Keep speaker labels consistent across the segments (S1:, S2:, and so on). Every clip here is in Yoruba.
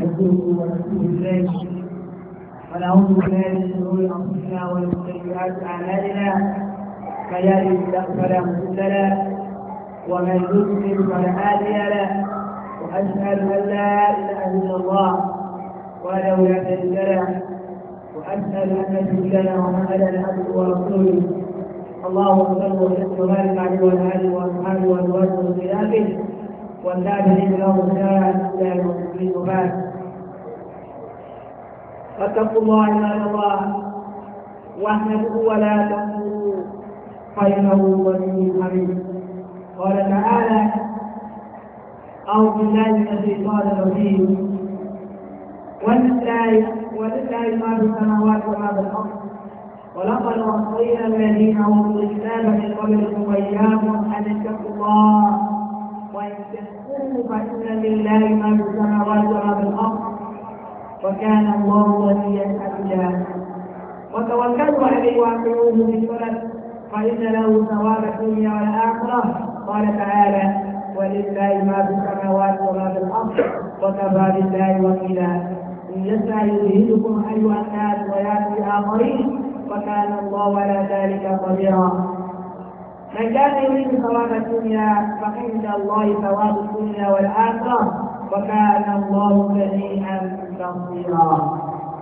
S1: ونستغفره ونتوب اليه ونعوذ بالله من شرور انفسنا ومن سيئات اعمالنا من يهده الله فلا مضل له ومن يضلل فلا هادي له واشهد ان لا اله الا الله وحده لا شريك له واشهد ان سيدنا محمدا عبده ورسوله اللهم صل وسلم وبارك عليه وعلى اله واصحابه وازواجه وذرياته والتابعين لهم بإحسان الى يوم الدين وبعد فاتقوا الله عباد الله واحمدوه ولا تنسوا فانه غني حميد. قال تعالى: اعوذ بالله من الشيطان الرجيم ولله ما في السماوات وما في الارض ولقد وصينا الذين اوتوا الكتاب من قبلكم واياكم ان اتقوا الله وان تكفروا فان لله ما في السماوات وما في الارض وكان الله غنيا حميدا. وتوكلوا عليه واطيعوه بالصلاه فان له ثواب الدنيا والاخره. قال تعالى: ولله ما في السماوات وما في الارض وكفى بالله وكيلا. ان يسعى يذهبكم ايها الناس وياتي اخرين وكان الله على ذلك قديرا. من كان يريد ثواب الدنيا فعند الله ثواب الدنيا والاخره وكان الله غنيا بصيرا.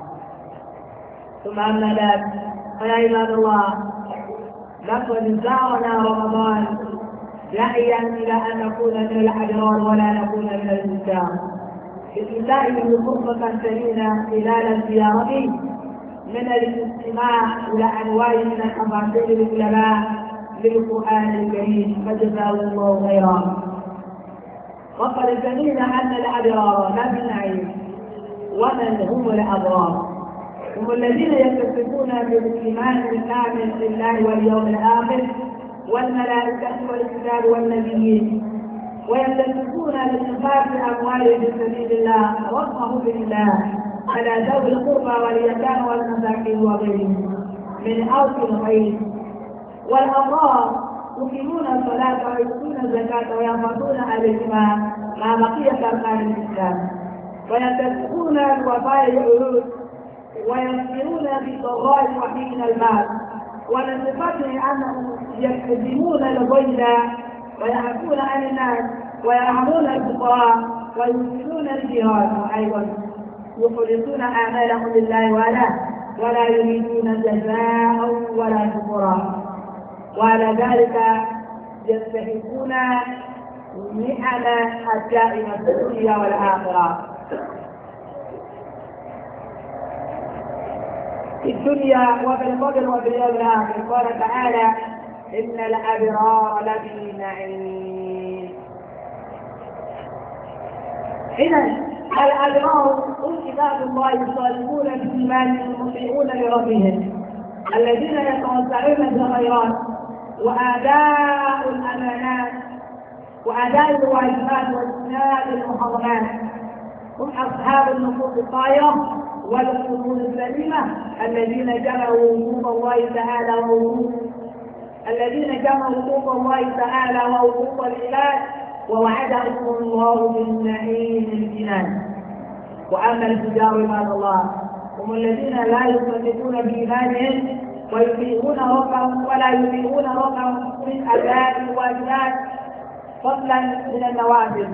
S1: ثم اما بعد فيا عباد الله، لقد زارنا رمضان داعيا الى ان نكون من الابرار ولا نكون من الفجار. باتساعه فرصه ثمينه خلال زيارته من الاستماع الى انواع من تفاصيل العلماء للقران الكريم فجزاه الله خيرا. وقد سمعنا ان الابرار لفي النعيم. ومن هم الابرار؟ هم الذين يتصفون بالايمان الكامل بالله واليوم الاخر والملائكه والكتاب والنبيين، ويتصفون بالانفاق اموالهم في سبيل الله رغبه بالله على ذوي القربى واليتامى والمساكين وغيرهم من اوفى الخير. والابرار يقيمون الصلاه ويؤتون الزكاه ويحفظون عليهما مع بقيه اركان الاسلام، ويتبعون الوفاء العهود ويصبرون بالضراء وحين المال. ومن صفتهم انهم يكتزمون الغيظ ويعفون عن الناس ويرحمون الفقراء ويرسلون الجهاد، وايضا يخلصون اعمالهم لله ولا يريدون جزاء ولا شكورا. وعلى ذلك يستحقون النعم الدائمه في الدنيا والاخره. في الدنيا وفي القبر وفي اليوم الاخر. قال تعالى: ان الابرار لفي نعيم. اذا الابرار هم عباد الله الصالحون بالايمان المطيعون لربهم الذين يتوسعون بالخيرات واداء الامانات واداء الواجبات واجتناب المحرمات. هم اصحاب النفوس الطاهره والقلوب السليمه الذين جمعوا وجوب الله تعالى ووقوف العباد ووعدهم الله بالنعيم الجنان. واما الفجار عباد الله هم الذين لا يصدقون بايمانهم ويطيعون ربهم ولا يطيعون ربهم من اداء الواجبات فضلا من النوافل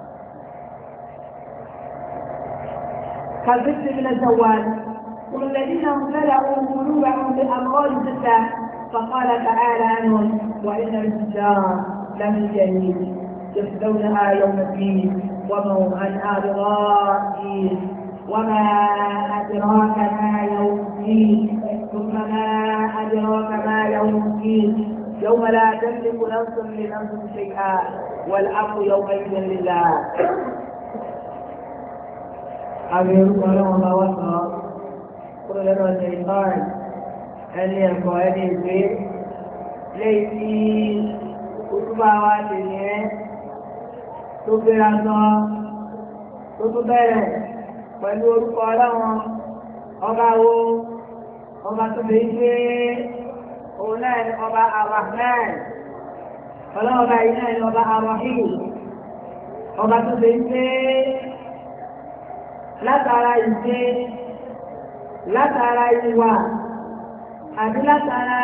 S1: كالبر من الزواج. هم الذين امتلأوا قلوبهم بالامراض الستة. فقال تعالى عنهم: وان الفجار لمن جحيم يصلونها يوم الدين وما هم عنها بغائبين. وما أدراك ما يوم الدين ثم ما أدراك ما يوم الدين يوم لا تملك نفس لنفس شيئا والأمر يومئذ لله. أبيرك ولما وصى قل لنا الشيطان أن يبقى يدي البيت ليسي كتباواتي تبرا تبرا pẹ̀lú orúkọ ọlọ́run ọba tó lè gbé òun náà ni ọba Ar-Rahman, ọlọ́ọ̀bá yìí náà ni ọba Ar-Rahim, ọba tó lè gbé látara ìṣe, látara ìwà, àbí látara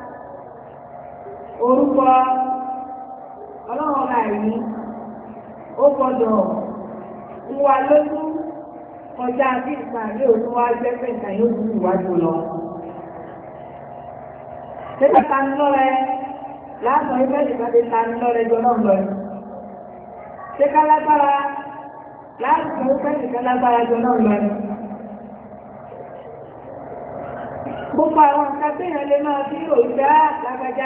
S1: orúkọ ọlọ́run ọba yìí ó gbọ́dọ̀ ń wá lójú kọjá bí ìpàdé òun wá jẹ́ pé nǹkan yóò tún ìwájú lọ. Ṣébà tani lọ́rẹ láàbọ̀ ibẹ̀ ìpàdé tani lọ́rẹ jọ náà lọ. Ṣé ká lágbára láàbọ̀ ibẹ̀ ìpàdé lágbára jọ náà lọ. Gbogbo àwọn nǹkan tí ìyẹn lè máa fi òjá lágbájá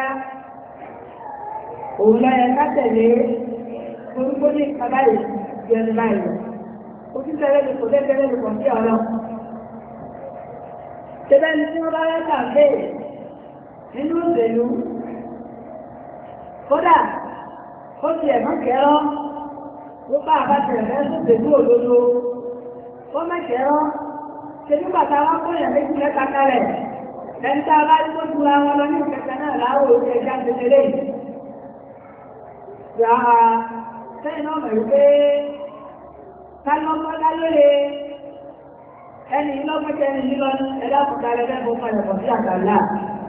S1: òun lọ́yẹ ká tẹ̀lé orúkọ ní ìpàdáyé jẹun báyìí. Òṣìṣẹ́ lè kò tẹ́tẹ́ lè kọ̀ sí ọ̀rọ̀. Ṣébẹ́ ni tí wọ́n bá rẹ́ kàfé nínú òṣèlú, kódà ó ti ẹ̀mọ́ kẹ́rọ́ ló bá àbájẹ̀ rẹ̀ sóṣèlú òdodo. Ó mẹ́kẹ́rọ́ ṣe nígbà táwọn kóyàn méjì mẹ́ta kalẹ̀. Ẹni tá a bá rí tó ju àwọn lọ ní ìkẹta náà láwọ̀ orí ẹja tẹ̀lé. Yàrá sẹ́yìn náà mọ̀ wípé kálọ́mọ́lá lóye ẹni lọ́gbọ́jẹ́ ẹni lílọ ẹ̀dá òkúta ẹlẹ́gbẹ́ padà bọ̀ sí àgbàlá.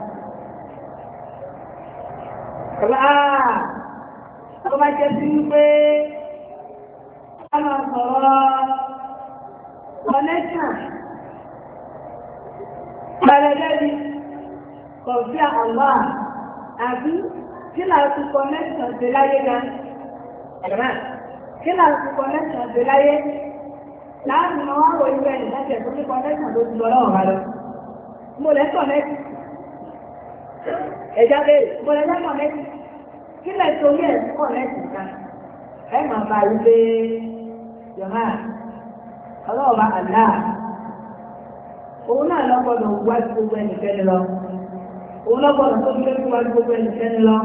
S1: Tó bá jẹ́ sí wípé a máa sọ̀rọ̀ connection pẹ̀lẹ́lẹ́bí kọ̀ọ̀fí àwọ̀ àbí kí láti connection ṣe láyé gan ẹ̀rọ kí láti connection ṣe láyé láàrin àwọn àwọn ìwé ẹ̀yìn láti ẹ̀kọ́ ní connection tó ti lọ lọ́wọ́ rẹ̀ lọ. Mo lẹ́ connect ẹ̀já bẹ́ẹ̀ mo lẹ́ connect kí lẹ́ torí ẹ̀ connect nǹkan ẹ̀ máa bá wípé yọ̀má ọlọ́ọ̀bá àlá òun náà lọ́gbọ́dọ̀ wájú gbogbo ẹnìkẹ́ni lọ òun lọ́gbọ́dọ̀ tó gbé wájú gbogbo ẹnìkẹ́ni lọ.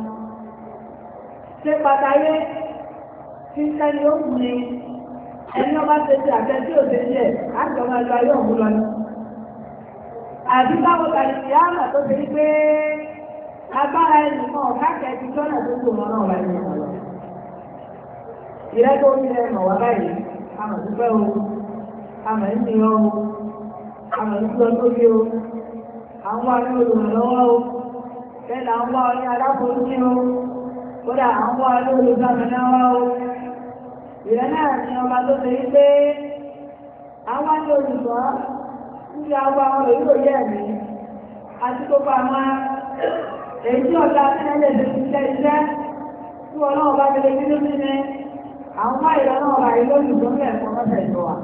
S1: Ṣé pàtàyé tí sẹ́ni ó kù ni ẹni ọba ṣe ti àtẹ tí ò ṣe jẹ́ àjọ máa lọ ayé òun lọ ni. Àbí báwo tàbí ìyá àmà tó ṣe pé agbára ẹnìkan ọ̀káàkẹ́ ti tọ́nà tó tó wọn náà wáyé wọn lọ. Ìrẹ́tọ́ orí rẹ̀ mọ̀ wá báyìí, àmọ̀ dúpẹ́ o, àmọ̀ ń ṣe ọ́ o, àmọ̀ ń ṣe ọ́ lórí o, àwọn wá ní olùrànlọ́wọ́ o, bẹ́ẹ̀ là ń wá ọ ní aláforíjì o, kódà àwọn wá ní olùdámẹ́náwá o. Ìrẹ́ náà ni ọba tó ṣe pé àwọn ní olùsọ́ níbi àwọn àwọn òyìnbó yẹ̀ mí àti gbogbo àwọn èyí ọ̀gá sílẹ̀ lè fi iṣẹ́ tí wọn náà bá gbélé nínú nínú àwọn máa ìlọ náà wà ní olùsọ́ ní ẹ̀kọ́ mọ́tẹ̀ ìjọ wa.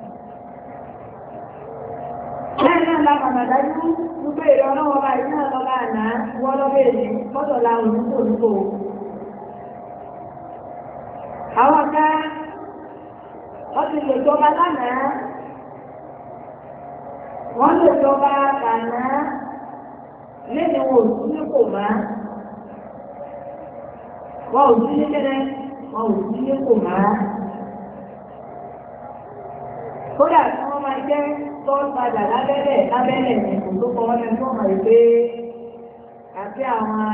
S1: Lẹ́yìn náà la màmá dájú wípé ìrọ̀ náà wọ́n bá ìlú náà lọ́ba àná wọ́n lọ́bẹ̀ èdè fọ́tọ̀ la olùkó. Àwọn ká wọ́n ti lè jọba lánàá, wọ́n lè jọba kàná lẹ́nu wọn ò sí ní kò má. Wọ́n ò sí ní kẹ́rẹ́, wọ́n ò sí ní kò má. Kódà tí wọ́n máa jẹ́ tọ́padà lábẹ́lẹ̀ ní kò tó kọ́ wọn lẹ́nu tó mọ̀ pé àti àwọn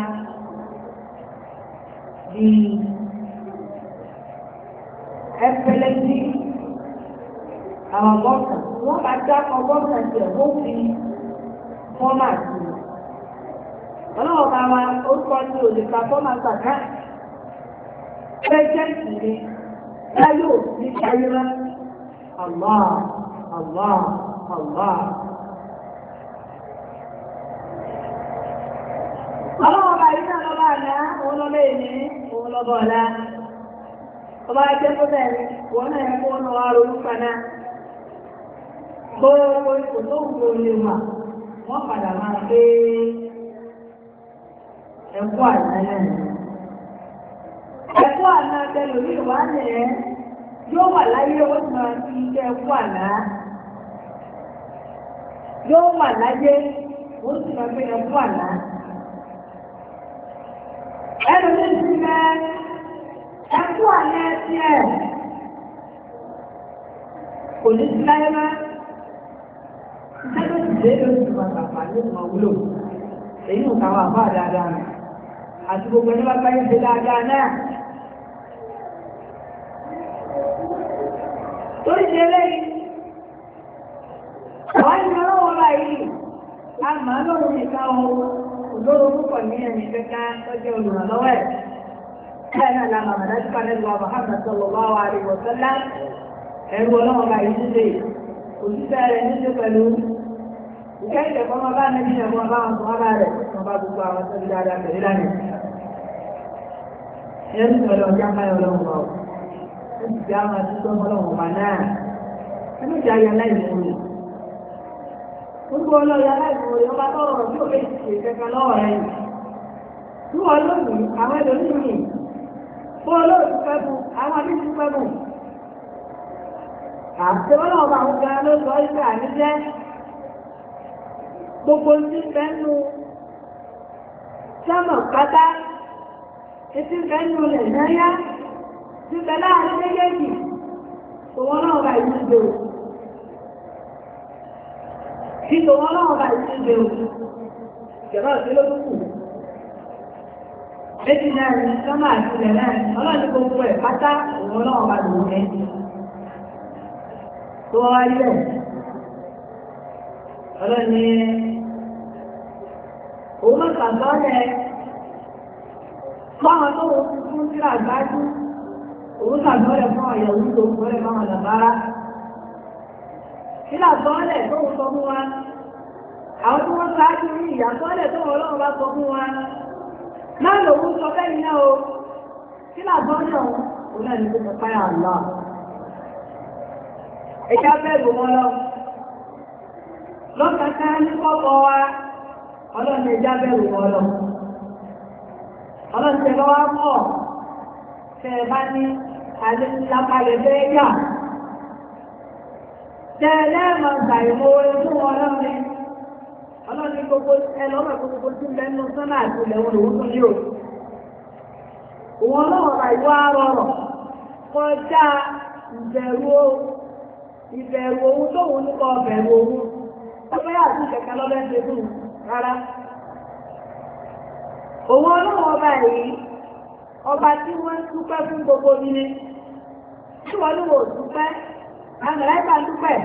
S1: bíi ẹ̀fẹ̀lẹ́sì àwọn bọ́ọ̀sà wọ́n bá dákọ̀ bọ́ọ̀sà tí ẹ̀ wọ́n fi fọ́mà sí i. Ọlọ́wọ́ bá wa orúkọ ní òlìkà fọ́mà gbàgbá pẹ́jẹ́ǹtì ni láyò ní káyọ́rá Allah Allah Allah. Ọlọ́wọ́ bá yìí náà lọ́ba àná òun lọ́ba èmi òun lọ́ba ọ̀la. Ọba ẹgbẹ́ tó bẹ̀rẹ̀ wọ́n náà ẹ̀kọ́ ọ̀nà wa ronú padà. Gbogbo ipò tó ń gbò lè wà, wọ́n padà máa gbé ẹ̀kọ́ àná lẹ́nu. Ẹ̀kọ́ àná tẹ̀lé ní ìwà nìyẹn yóò wà láyé ó ti máa fi iṣẹ́ ẹ̀kọ́ àná. Yóò wà láyé ó sì máa gbé ẹ̀kọ́ àná. Ẹnu ní ti mẹ́. Ẹkú àlẹ́ ẹtí ẹ̀ kò ní sí láyé má. Iṣẹ́ tó ti dé lóṣù pàtàkì ní ìmọ̀ wúlò. Èyí ò káwà fà dáadáa nù. Àti gbogbo ẹni bá gbáyé ṣe dáadáa náà. Torí ṣe eléyìí, màá lóhun nìkan o olóró púpọ̀ ní ẹni kẹ́kẹ́ tó jẹ́ olùrànlọ́wọ́ ẹ̀. bẹ́ẹ̀ náà la màmá dájú pa lẹ́nu wa Muhammad sallallahu alaihi wa sallam ẹ̀rù ọlọ́wọ́ bá yìí ṣe òṣìṣẹ́ rẹ̀ ní ṣe pẹ̀lú ìkẹ́ ìkẹ́kọ̀ọ́ máa bá nẹ́bí ẹ̀kọ́ bá wọn sọ wá rẹ̀ wọn bá gbogbo àwọn tó ti dáadáa pẹ̀lú lánàá. ẹ̀yẹ́ ní ìpẹ̀lú ọjà káyọ̀ ọlọ́run wa ó sì já máa ti tọ́ ọlọ́run wa náà ẹnu ìjà ayé aláìmọ̀ọ́rẹ́ gbogbo ọlọ́run aláìmọ̀ọ́rẹ́ ọba tọrọ tí ó lè ṣe kẹkẹ lọ́wọ́ rẹ̀ yìí tí wọ́n lónìí àwọn ẹlòmíràn fún olóòtú fẹ́ fún àwọn abíjú fẹ́ fún àtẹ́wọ́n ọba àwọn gan ló sọ ìgbà níjẹ́ gbogbo tí fẹ́nu sọ́mọ̀ pátá etí fẹ́nu lẹ̀ náyá tí fẹ́ láàrin méjèèjì tòwọ́n náà bá ìlú ìgbè o tí tòwọ́n náà bá ìlú ìgbè o ìjọba òsì ló tún kù méjì náà ní sọ́mọ̀ àti ilẹ̀ náà ọlọ́ọ̀ni gbogbo ẹ̀ pátá òun náà bá lòun ẹ̀ tó wá ilẹ̀ ọlọ́ni òun náà sàtọ́lẹ̀ fáwọn tó wọ́n fún síra àgbájú òun sàtọ́lẹ̀ fún àyẹ̀wò tó fọ́lẹ̀ fáwọn àdàbára síra àtọ́lẹ̀ tó wọ́n sọ fún wa àwọn tó wọ́n sáájú ní ìyàtọ́lẹ̀ tó wọ́n lọ́wọ́ bá sọ fún wa náà lòun sọ fẹ́yìn náà o síra àtọ́lẹ̀ òun náà ní kó sọ fáyà àlọ́ ẹ̀já bẹ̀rù wọn lọ lọ́kàtà ní kọ́kọ́ wa ọlọ́run ẹ̀já bẹ̀rù wọn lọ ọlọ́run tẹ̀lé wa pọ̀ tẹ̀ ẹ bá ní àdéhùnlápalẹ̀ bẹ́ẹ̀ yà tẹ̀ ẹ lẹ́ẹ̀mọ̀ gbà ìmọ̀ orin fún wọn lọ́rin ọlọ́run ní gbogbo ẹlọ́mọ̀ gbogbo tí ń bẹ́ẹ̀ nù sọ́nà àti ilẹ̀ wọn lòún tún ní o òun ọlọ́run bá ìwọ arọrọ̀ kọjá ìbẹ̀rù ohun tó wù nípa ọbẹ̀rù ohun ọgbẹ́ àti kẹ̀kẹ́ lọ́bẹ̀ ń ṣe rárá. Òun ọlọ́wọ́ ọba yìí ọba tí wọ́n dúpẹ́ fún gbogbo nílé tí wọ́n ní wò dúpẹ́ àmàlẹ́kà dúpẹ́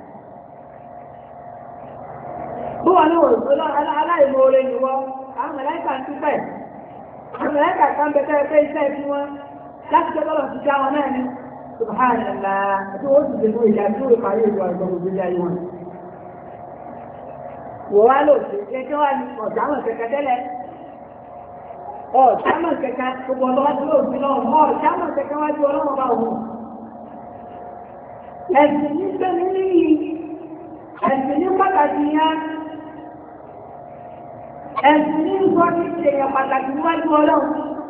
S1: bí wọ́n ní wò dúpẹ́ aláìmoore ni wọ́n àmàlẹ́kà dúpẹ́ àmàlẹ́kà kan bẹ̀tẹ̀ pé iṣẹ́ tí wọ́n láti jẹ́ bọ́lọ̀ ti já wọn náà ni subhanallah tí wọ́n ti dèbò ìjà tí ó parí ìlú àgbà gbogbo ìjà yìí wọn. wò wá lò sí ẹjọ́ wà ní ọ̀dámọ̀ kẹ̀kẹ́ tẹ́lẹ̀ ọ̀dámọ̀ kẹ̀kẹ́ gbogbo ọlọ́wọ́ tí ó fi lọ́wọ́ ọ̀dámọ̀ kẹ̀kẹ́ wájú ọlọ́wọ́ bá òun. ẹ̀sìn ní sẹ́ni níyì ẹ̀sìn ní pàtàkì yẹn ẹ̀sìn ní sọ ní ìṣèyàn pàtàkì níwájú ọlọ́run.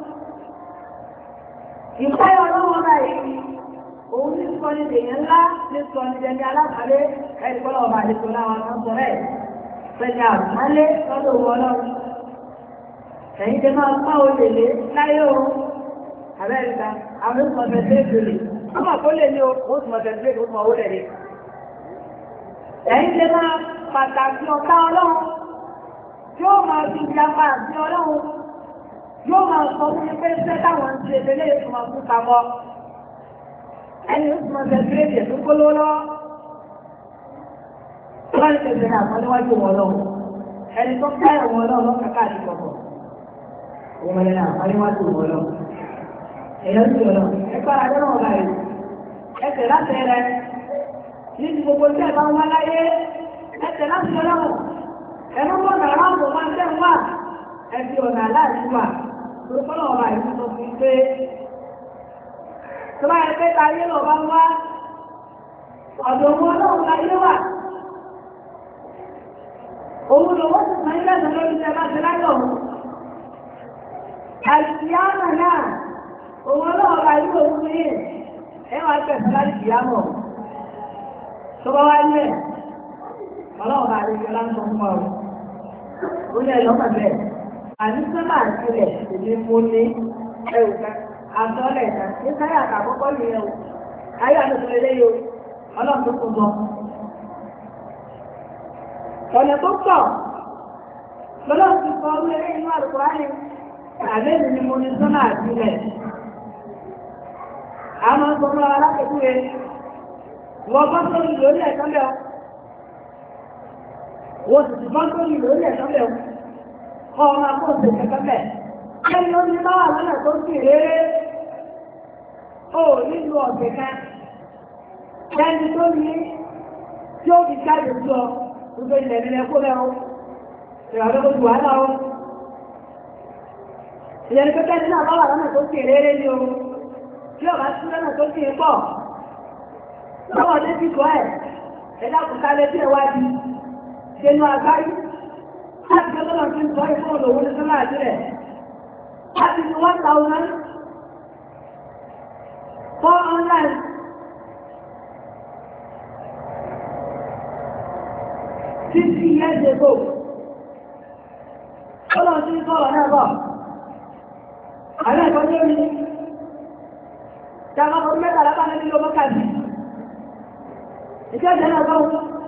S1: ìpáyọ̀ ọlọ́wọ́ báyìí òun ní sọ ní èèyàn ńlá ní sọ ní ẹni alábàálẹ̀ ẹni kọ́lọ̀ ọba àdìsọ láwọn kan sọ rẹ̀ pẹ̀lú àbálẹ̀ lọ́dọ̀ wọn lọ́rùn. ẹ̀yin tẹ máa pa olè lé láyé o Amẹ́ríkà àwọn oṣù mọ̀tẹ́ tẹ́ ìgbèlè ọmọ kó lè ní oṣù mọ̀tẹ́ tẹ́ ìgbèlè owó lẹ̀ ẹ̀yin tẹ máa pàtàkì ọ̀tá ọlọ́run yóò máa fi ìjàmbá àti ọlọ́run yóò máa sọ fún pé ṣẹ́ táwọn ti ebele ìtumọ̀ fún pamọ́ ẹni oṣù mọ̀tẹ́ tẹ́ ìgbèlè tó kó lọ́wọ́ wọ́n ti tẹ̀lé àwọn níwájú wọn lọ ẹni tó káyọ̀ wọn lọ lọ́kàkà àti kọ̀kọ̀ wọ́n lẹ́nà àwọn níwájú wọn lọ ẹ̀yọ́ sí ọ̀nà ẹ̀kọ́ adé náà láyé ẹsẹ̀ láti rẹ̀ ní ti gbogbo tí ẹ̀ bá ń wá láyé ẹsẹ̀ láti ọlọ́run ẹ̀rọ mọ́nà aráàbò máa ń tẹ̀ wá ẹbí ọ̀nà aláàbí wà lórúkọ́lọ́ ọba ìlú sọ fún pé tó bá yẹ pé táyé lọ bá ń wá ọ̀dọ̀ wọn ọlọ́run láyé wà òun lọ́wọ́ sì máa ń lẹ́nu lórí iṣẹ́ bá ti láyọ̀ òun àìsíyámà náà òun ọlọ́run bá yí òun ní ẹwà pẹ̀sẹ̀ láti ìyámọ̀ tó bá wá ilẹ̀ ọlọ́run bá rí ìjọba ń sọ fún ọrùn ó lẹ́ lọ́mọ bẹ́ẹ̀ àní sọ́mà àtìlẹ̀ èdè mo ní ẹrù kan àtọ́lẹ̀ kan ní sáyà àkàkọ́kọ́ yìí ẹ̀wù ayé àtúntò eléyìí ọlọ́run tó kún bọ́ ọ̀nà tó pọ̀ lọ́lọ́run ti kọ orí eré inú àlùkùránì àbẹ́ẹ̀mì ni mo ní sọ́nà àtìlẹ̀ àwọn ọmọ alákẹ̀kúrẹ́ wọ́n bọ́ sórí lórí ẹ̀kọ́lẹ̀ wọ́n sì ti bá tó ní lórí ẹ̀sọ́ bẹ̀ kọ́ ọmọ akóòsè kẹ́kẹ́ bẹ̀. ẹni ó ní bá wà lọ́nà tó sì réré ó nílùú ọ̀gbẹ̀ kan ẹni tó ní tí ó fi jáde sí ọ gbogbo ilẹ̀ nílẹ̀ kó lẹ́rọ ìrọ̀lẹ́ ojú wàhálà ó ìyẹn pẹ́pẹ́ ní náà bá wà lọ́nà tó sì réré ní o tí ọba sí lọ́nà tó sì pọ̀ lọ́wọ́ dé sí kọ́ ẹ̀ ẹ̀dá kùtà lé sí ẹ̀wádìí ṣẹnu àgbáyé láti gbé lọ́nà tí ń sọ ìfún olówó ní sọ́nà àdírẹ̀ láti ní 1,400 50 years ago. Ọlọ́run tí ń sọ̀rọ̀ náà bọ̀. Àwọn ẹ̀kọ́ ní orí ṣàwọn ọmọ mẹ́ta lápá ní ìlú mọ́kàtí. Ìjọ́ ìjẹ́ náà bọ́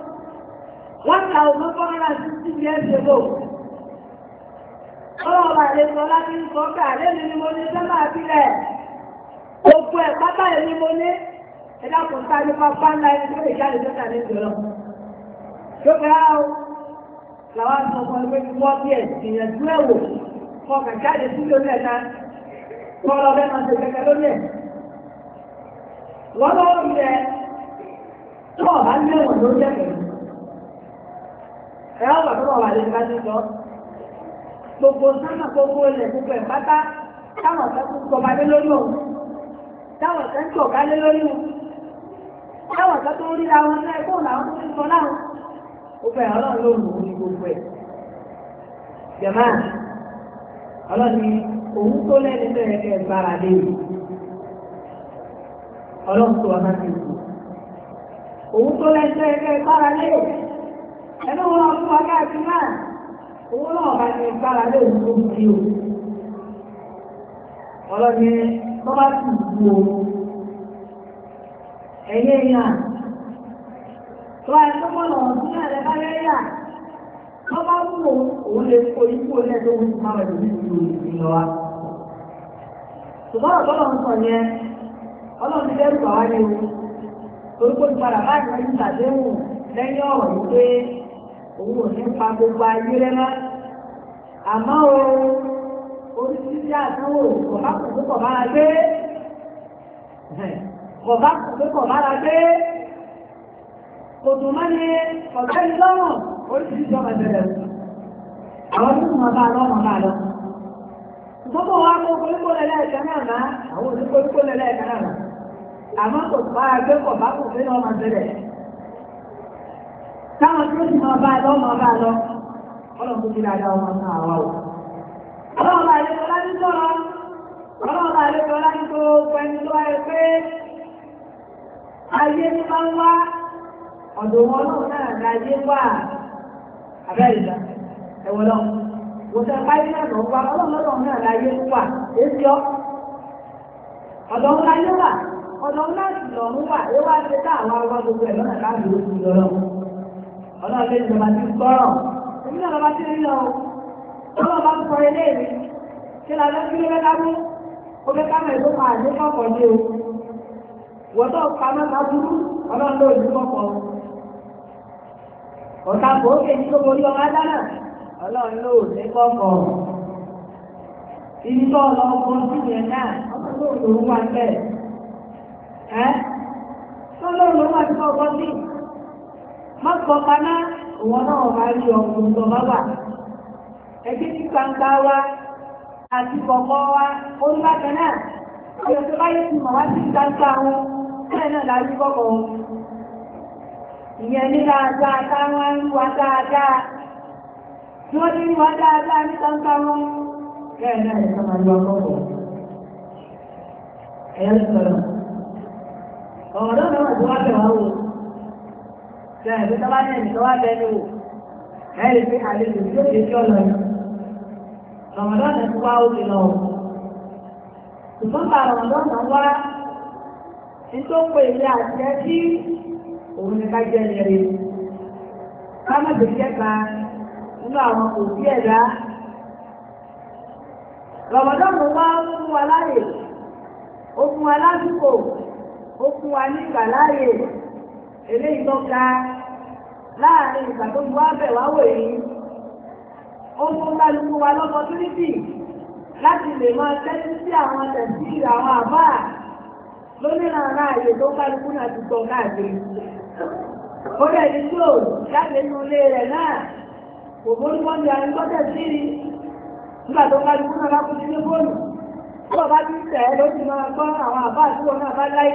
S1: 1,460 years ago. Ọlọ́run bá lè sọ láti ń sọ ká lẹ́nu ni mo ní sẹ́mà sílẹ̀. Gbogbo ẹ̀ pátá ẹ̀ ni mo ní. Ẹ̀dá kò ń sáré pápá ńlá ẹni tó lè jáde sẹ́ta ní ìjọ náà. Ṣókè á o, làwọn àti ọmọ ẹgbẹ́ ti wọ́ bí ẹ̀ ìyẹ̀dú ẹ̀wò kọ kàjáde sí lórí ẹ̀ta kọ́ lọ bẹ́ẹ̀ máa ṣe kẹ́kẹ́ lórí ẹ̀. Wọ́n lọ́wọ́ ilẹ̀ tó ọ̀bá ní ẹ̀wọ̀n ló jẹ́ pẹ̀lú. Ẹ̀rọ ọ̀gbà tó wà lè bá ti sọ. Gbogbo sánà gbogbo ilẹ̀ gbogbo ẹ̀ pátá táwọn ọ̀sẹ̀ tó kọ̀ balẹ̀ lórí òun. Táwọn ọ̀sẹ̀ ń tọ̀ balẹ̀ lórí òun. Táwọn ọ̀sẹ̀ tó rí àwọn ilé ẹ̀kọ́ làwọn tó ti sọ láwọn. Gbogbo ẹ̀ ọlọ́run ló lù ú ní gbogbo ẹ̀. Jẹ̀má, ọlọ́run ni òun tó lẹ́ni tó yẹ kẹ́ ẹ gbára lé o. Ọlọ́run tó wà máa ti kú. Òun tó lẹ́ni tó yẹ kẹ́ ẹ gbára lé o. Ẹnu wọn fún wa káàkiri náà. Owó náà bá ti gbára lé òun tó kú o. Ọlọ́run ni wọ́n bá ti kú o. Ẹ̀yẹ́ yàn. Tó ẹ tó mọ́ lọ́wọ́ sí ẹ̀rẹ́ bá rẹ̀ yà, wọ́n bá mú òun lè kó ikú ilẹ̀ tó ń máa rẹ̀ ní ìlú ìlọ wa. Ṣùgbọ́n ọ̀tọ́lọ̀ ń sọ yẹn, ọlọ́run ti dẹ́rù bàwá ní o. Torí kó ti padà báyìí wọ́n ti ṣàdéhùn lẹ́yìn ọ̀rọ̀ yìí pé òun ò ní pa gbogbo ayé rẹ̀ mọ́. Àmọ́ o, oríṣiríṣi àdánwò kọ̀bá kò tó kọ̀ mára gbé. Kọ̀bá kò tó kọ̀ mára gbé. Kòtò máa ní ọ̀gá ní lọ́rùn oríṣiríṣi ọmọ ìbẹ̀rẹ̀ àwọn tó mọ̀ bá lọ́mọ bá lọ. Gbogbo wa kó koríko lẹ́lẹ́ẹ̀kẹ́ náà ná, àwọn òní koríko lẹ́lẹ́ẹ̀kẹ́ náà ná. Àmọ́ kò bá ẹgbẹ́ kọ̀ bá kò fẹ́ lọ́mọ ìbẹ̀rẹ̀. Táwọn tó ti mọ̀ bá lọ́mọ bá lọ, ọlọ́run tó ti dáadáa ọmọ náà wà o. Ọlọ́run bá ilé kọlá ní sọ̀rọ̀, ọlọ́run bá ilé kọlá ní tó pẹ́ni tó wáyé pé ayé ní máa ń wá ọ̀dọ̀ wọn náà láyé wà abẹ́rẹ́dá ẹ̀wọ̀n lọ. Wòtẹ́ báyìí náà lọ wá ọlọ́run náà láyé wà èsì ọ́. Ọ̀dọ̀ wọn láyé wà, ọ̀dọ̀ wọn láti lọ́run wà, ẹ wá ṣe tá àwọn arúgbó gbogbo ẹ̀ lọ́nà láàbì oṣù lọ́rọ̀. Ọlọ́run lè jọba ti gbọ́rọ̀. Èmi náà lọ́ba ti rí lọ. Ọlọ́run bá ń sọ ilé mi. Ṣé la fẹ́ kí ló fẹ́ dábú? Ó fẹ́ ká mọ̀ èso máa dé kọ̀ọ̀kan ní o. Wọ́tọ̀ pa mẹ́ta burú, ọlọ́run ló ìlú kọ̀ọ̀kan. Ọ̀tá kò ó kéjì tó borí ọmọ adáná, ọlọ́run ló ní kọ́kọ́. Ibi tó lọ ọkọ̀ sí yẹn náà, ọmọ tó lòun wà bẹ́ẹ̀. Tó lòun wà sí ọkọ̀ sí. Mọ́kọ̀ paná, òun náà máa rí ọkùnrin tó bá wà. Ẹgbẹ́ tí gbangba wa àti kọ̀kọ́ wa, ó ń bá kan náà. Ọ̀yọ̀ tó bá yẹ ti mọ̀ wá sí gbangba wọn, bẹ́ẹ̀ náà la rí kọ́kọ́ wọn. Ìyẹn ní dáadáa táwọn ń wá dáadáa. Tí wọ́n ti ń wá dáadáa ní gbangba wọn. Bẹ́ẹ̀ náà lè sọ máa lọ kọ́kọ́. Ẹ̀yẹ́ ló sọ̀rọ̀. Ọ̀rọ̀ náà wà tó wá bẹ̀ wá wò. Ṣé ẹ̀gbẹ́ tó bá ní ẹ̀mí tó wá bẹ̀ ní wò? Ẹ̀ lè fi àlejò tí ó ṣe kí ọ lọ yìí. Ramadan ti wá ó ti lọ. Ṣùgbọ́n bá Ramadan náà wá nítorí pé ilé àti ẹbí òun ni ká jẹ́ lẹ́rẹ́. Ká má bèèrè kẹta nínú àwọn òbí ẹ̀dá. Ramadan wá fún wa láyè, ó fún wa lásìkò, ó fún wa ní ìgbà láyè. Eléyìí tó ga láàrin ìgbà tó wá bẹ̀ wá wò yìí ó fún kálukú wa lọ́pọ̀túnítì láti lè máa tẹ́tí sí àwọn tẹ̀sí àwọn àbá lónìrànà àyè tó kálukú náà ti gbọ́ káàkiri. Ó dẹ̀ ní tí ò jáde nínú ilé rẹ̀ náà kò mójúmọ́ ní àrígbọ́tẹ̀ sí i nígbà tó kálukú náà bá kú sí ní fóònù. Tó bá ti tẹ̀ ẹ́ ló ti máa gbọ́ àwọn àbá àtúwọ̀ náà bá láì.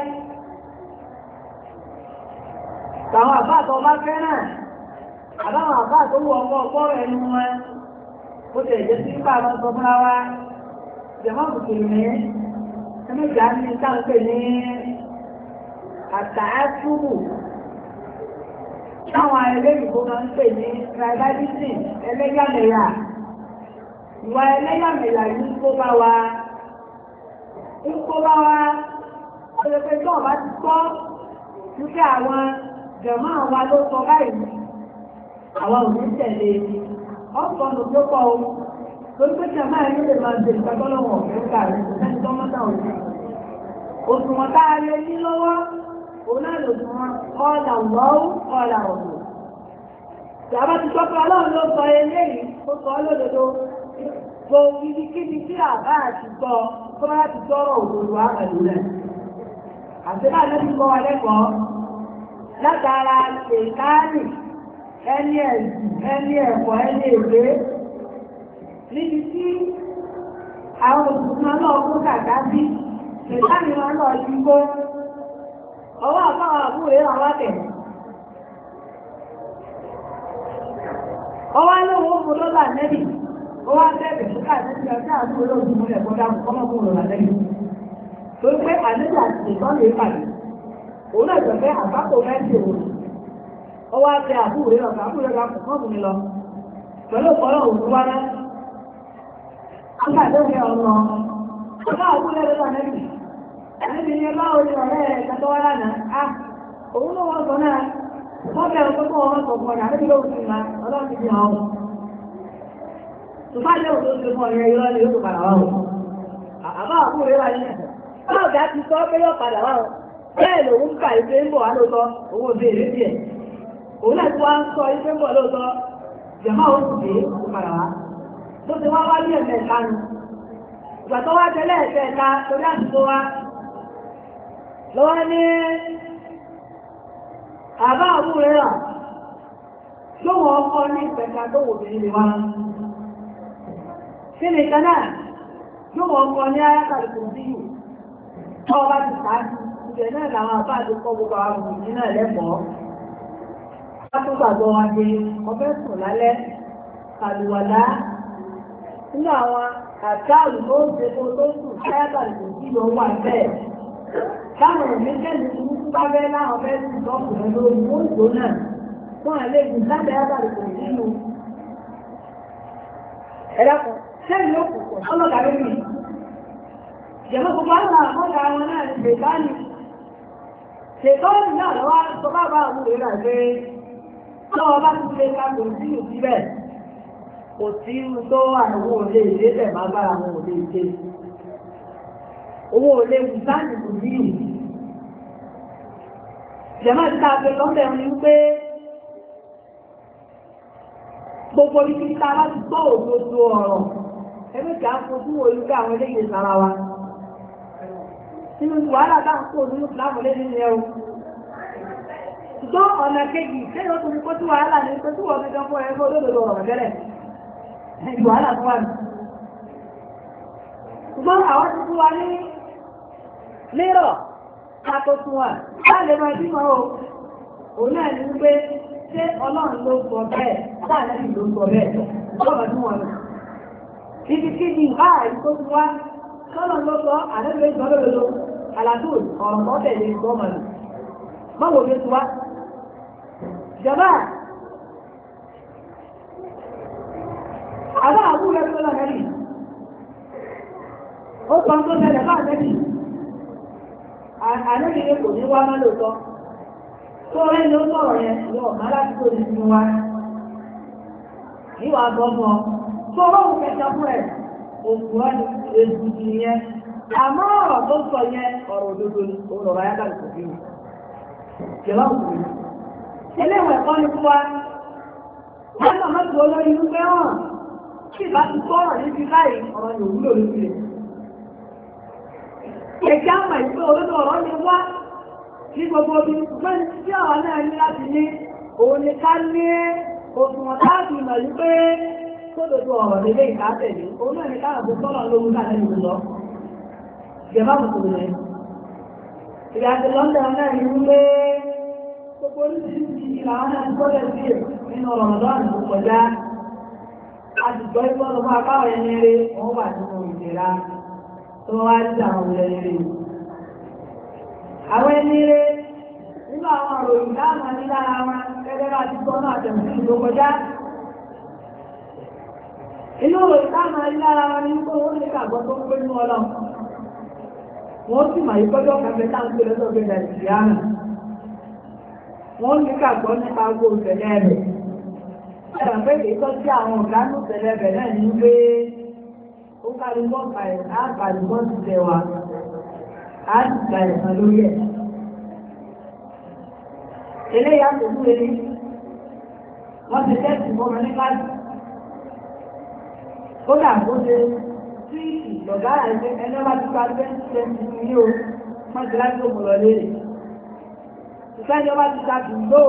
S1: Àwọn àbá àtọ̀ bá fẹ́ràn àbáwọn àbá tó wù ọkọ̀ ọkọ̀ ẹnu wọn. Ó ti ẹ̀jẹ̀ sí nípa àwọn sọ fúnra wa. Jẹ̀mọ́ Mùsùlùmí ẹ̀mẹ́jà ní sáńpẹ̀ ní àtàásùbù. Táwọn ẹlẹ́yìnbó máa ń pè ní tribalism ẹlẹ́yàmẹ̀yà. Ìwà ẹlẹ́yàmẹ̀yà yìí ń kó bá wa. Ó lè pe tó ọ̀bá ti kọ́ wípé àwọn jẹ̀mọ́ àwa ló sọ báyìí. Àwa ò ní tẹ̀lé ọ̀pọ̀ ọ̀nà tó pọ̀ o. Lórí pé jẹ̀mọ́ ẹni lè máa ṣe ìgbàgbọ́lọ́wọ̀ ọ̀fẹ́ ń kà ní ẹni tó mọ́ta òní. Òṣùwọ̀n tá a lè ní lọ́wọ́ òun náà lò fún wọn ọ̀là wọ́ọ́ ọ̀là ọ̀dọ̀. Ìjàmbá ti sọ pé ọlọ́run ló sọ eléyìí tó sọ lódodo. Gbogbo ibikíbi tí àbá àti gbọ́ tó bá ti tọrọ òdodo àpẹẹrẹ rẹ̀. Àṣìbá lẹ́bí kọ́ wa lẹ́kọ̀ọ́ látara ṣèkáàlì ẹni ẹ̀sìn ẹni ẹ̀kọ́ ẹni èdè níbi tí àwọn òṣùwọ̀n náà kó kàkà sí ṣèkáàlì wọn náà ti kó. Ọwọ́ àbáwọ̀ àbúrẹ́ àwọn tẹ̀. Ọwọ́ alówó ó fòrò là nẹ́bì. Ó wá tẹ́bẹ̀ tó káàkiri ọjọ́ àbúrẹ́ olóògùn múlẹ̀ kọ́dá kọ́mọ́kùnrin là nẹ́bì. Tó pé àlejò àti ìtọ́ lè pàdé. Òun náà jọ̀fẹ́ àbákò mẹ́sì òun. Ọwọ́ àti àbúrẹ́ lọ àbúrẹ́ lọ kò mọ́ mi lọ. Pẹ̀lú ọ̀pọ̀lọ́ òun wá náà. Àgbàdéwé ọ̀nà. Ọjọ́ àbúrẹ́ lọ nẹ́bì. Ẹni ni ẹgbẹ́ orí ọ̀rẹ́ rẹ̀ kẹtọ́ wá lánàá, òun ló wọ́n sọ náà, wọ́n bẹ̀rẹ̀ tó kọ́ ọmọ sọ̀pọ̀ ní àdébí lóòrùn sí máa ọlọ́run ti fi hàn ọ́. Tùfá lé òun tó ṣe fún ọ̀rẹ́ irọ́ ni yóò tó padà wá ọ́. Àbá àbúrò rẹ̀ wá ní ẹ̀sẹ̀. Báwo dá ti sọ pé yóò padà wá ọ́? Bẹ́ẹ̀ lòun kà ìpé ń bọ̀ wá lóòótọ́, òun ò béèrè díẹ̀. Òun náà ti wá ń sọ ìpé ń bọ̀ lóòótọ́, jẹ̀má ó sì dé ó padà wá. Tó ti wá wá ní ẹ̀mẹ̀ta nu. Ìgbà tó wá tẹ́lẹ̀ ẹ̀ẹ̀ta torí àtúntò wá. Lọ́wọ́ ní àbá àbúrẹ́ rà lóhun ọkọ̀ ní ìpẹ̀ta tó wò bí nílé wá. Kí ni kaná lóhun ọkọ̀ ní ayákàrí kò sí yù tọ́ bá ti sáájú ìgbẹ̀ náà làwọn àbá àti kọ́ gbogbo àwọn òmìnir náà lẹ́kọ̀ọ́. Látúgbàgbọ́ wọn dé ọbẹ̀ sùn lálẹ́ kàlùwàlá nínú àwọn àtàlù tó ń ṣe tó sùn ayákàrí kò sí lọ wà bẹ́ẹ̀. Táwọn ìgbésẹ̀lú ní pápẹ́ láwọn fẹ́ sí ọkùnrin lórí wọ́n ìgbó náà fún àlejò lábẹ́ àbàrí kò nínú. Ẹ̀dàkùn, sẹ́yìn ló kù pọ̀ ọlọ́gà lórí. Ìjẹ̀mọ́ gbogbo àwọn àmọ́gà wọn náà ti ṣètọ́nì. Ṣètọ́nì náà lọ́wọ́ sọ bá bá àwọn òwúrọ̀ pé lọ́wọ́ bá ti ṣe ká kò sí ìlú síbẹ̀. Kò sí irú tó àwọn òde ìdésẹ̀ máa bára àwọn òde ìdé. Owó olè wùsáàdì kò ní ìlú. Ìjẹ̀mọ́ ti ta pé lọ́sẹ̀ wọn ni wípé gbogbo ibi ta bá ti gbọ́ òdodo ọ̀rọ̀ ẹgbẹ́ ìjà ń fojú wo irú àwọn eléyìí sára wa. Nínú wàhálà bá ń kó nínú ìsìlámù lé nínú ẹ̀rọ. Ṣùgbọ́n ọ̀nà kejì lẹ́yìn ó tún ní kó tí wàhálà ní pé tí wọ́n fi gan fún ẹgbẹ́ olódodo ọ̀rọ̀ tẹ́lẹ̀. Wàhálà fún wa ní. Ṣùgbọ́n àwọn ti fún wa ní lérò àtò fún wa láàlẹ́ máa bímọ o. Òun náà ní wípé ṣé Ọlọ́run ló sọ bẹ́ẹ̀ láàlẹ́ ló sọ bẹ́ẹ̀ lọ́wọ́ tí wọ́n lọ. Ibi kí ni báyìí tó ti wá Ọlọ́run ló sọ àdébìlẹ̀ ìgbọ́lódodo àlàtò ọ̀rọ̀ tó tẹ̀lé ìgbọ́mọ̀lù. Báwo ló ti wá? Ìjọba àbá àbúrò ẹgbẹ́ lọ́nà rí. Ó sọ tó tẹ̀lé bá àtẹ́bì. Àlébìlẹ̀ kò ní wá má lóòótọ́. Tó rẹ́ ló sọ̀rọ̀ yẹn ní ọ̀má láti tó ní fún wa. Níwà gbọ́mọ. Tó rọ́hùn kẹta fún ẹ̀, òkúrọ́ ni èdùdù yẹn. Àmọ́ ọ̀rọ̀ tó sọ yẹn ọ̀rọ̀ òdodo ni òun ọ̀rọ̀ ayáta lè kò fi. Jẹ̀wá òkú. Eléwọ̀n ẹ̀kọ́ ní fún wa. Wọ́n náà má tó olórí inú pé hàn kí ìbá ti gbọ́rọ̀ níbi báyìí ọ̀rọ̀ yóò wúlò lórí rẹ̀. Ẹ̀jẹ̀ àmọ̀ ìpé olódò ọ̀rọ̀ ni wá ní gbogbo omi ṣùgbọ́n tí àwọn náà ní láti ní òun ni ká ní òṣùwọ̀n láti mọ̀ ní pé sódòdó ọ̀rọ̀ nílé ìkátẹ̀lé òun náà ni káàkiri tọ́lọ̀ lóhun ká lẹ́nu lọ. Ìjẹ̀bá kòkòrò rẹ̀. Ìyàtọ̀ London náà ní wípé gbogbo oríṣiríṣi ìlànà náà gbọ́dọ̀ sí nínú Ramadan tó kọjá. A ti gbọ́ ìgbọ́ lọ́mọ apáwọ̀ ẹni rẹ̀ wọ́n wà nínú ìlera tó wá sí àwọn ẹni rẹ̀. Àwọn ẹni rẹ̀ nínú àwọn àròyìn dáàmà ní lára wọn gẹ́gẹ́ bá ti gbọ́ náà tẹ̀sí tó kọjá. Inú òròyìn dáàmà ní lára wọn ní kó wọ́n lè kàgbọ́ tó ń pé ní ọlọ́run. Wọ́n sì máa yí kọjọ́ kẹfẹ́ táǹkì lọ́dọ̀ gbé Nàìjíríàmù. Wọ́n ní kàgbọ́ nípa gbogbo ìṣẹ̀lẹ̀ rẹ̀. Ẹ̀rọ pé kìí tọ́ sí àwọn ọ̀gánú ìṣẹ̀lẹ̀ rẹ̀ náà ní pé ó kárí bọ́ọ̀kà ẹ̀ àgbàlù bọ́ ti tẹ̀ wá. Á sì gba ẹ̀sán lórí ẹ̀. Eléyà tó kú lé wọ́n ti tẹ́sì mọ́mọ ní káàdì. Kódà kó ṣe sí ìjọba ẹgbẹ́ ẹni ọba ti pa 2020 ní o wọ́n ti láti òkú lọ léèrè. Ìfẹ́ni ọba ti ta dùgbò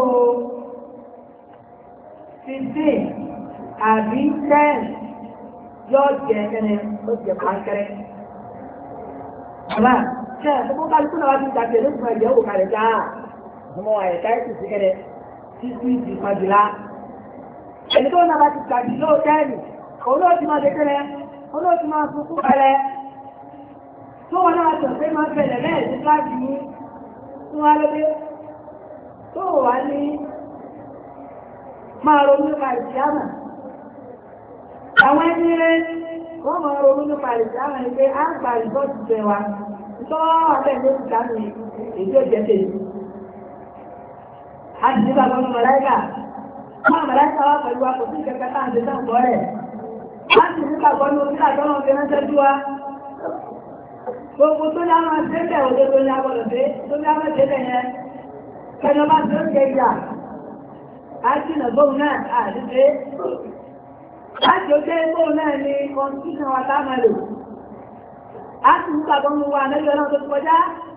S1: 15 àbí 10 yóò jẹ ẹni ó jẹ pàǹkẹ́rẹ́. Àbá ṣe ẹ̀fọ́ kálukú náà wá ti ta tẹ̀lé fún ẹ̀jẹ̀ òkú kalẹ̀ já ọmọ àyẹ̀ká ẹ̀sìn sí kẹ́rẹ́ títí di pàjùlá. Ẹni tó náà bá ti tàbí lóòtẹ́ẹ̀lì òun ló ti máa dékẹ́rẹ́ olóòtú máa fúnkú kalẹ̀ tó wọ́n náà tọ̀ pé máa bẹ̀rẹ̀ lẹ́ẹ̀sí káàkiri ní fún wa lóde tó wà ní máa ronú nípa ìsìámà. Àwọn ẹni rẹ̀ wọ́n máa ronú nípa ìsìámà ní pé á gbà ìbọ́sì jẹ wa tọ́ ọ̀fẹ́ ló ti dá ní èdè òjẹ́tẹ̀ yìí. A ti nígbà lọ́nà màláìkà máa màláìkà wá pẹ̀lú wa kò sí kẹ̀kẹ́ táà ń ṣe sáà gbọ́ rẹ̀. Láti nípa gbọ́nà orí àjọ́nà ọ̀fẹ́ ránṣẹ́ jú wa. Gbogbo tó ní àwọn àṣẹ́bẹ̀ òde tó ní agbọ́dọ̀ pé tó ní àwọn àṣẹ́bẹ̀ yẹn. Kẹ́ni ọba tí ó ń jẹ ìyà. A ti nà gbóhùn náà àdíṣe. Láti ó jẹ́ gbóhùn náà ní constitution wa táàmà lò. A ti nípa gbọ́nà wa lẹ́yìn ọlọ́run tó ti kọjá.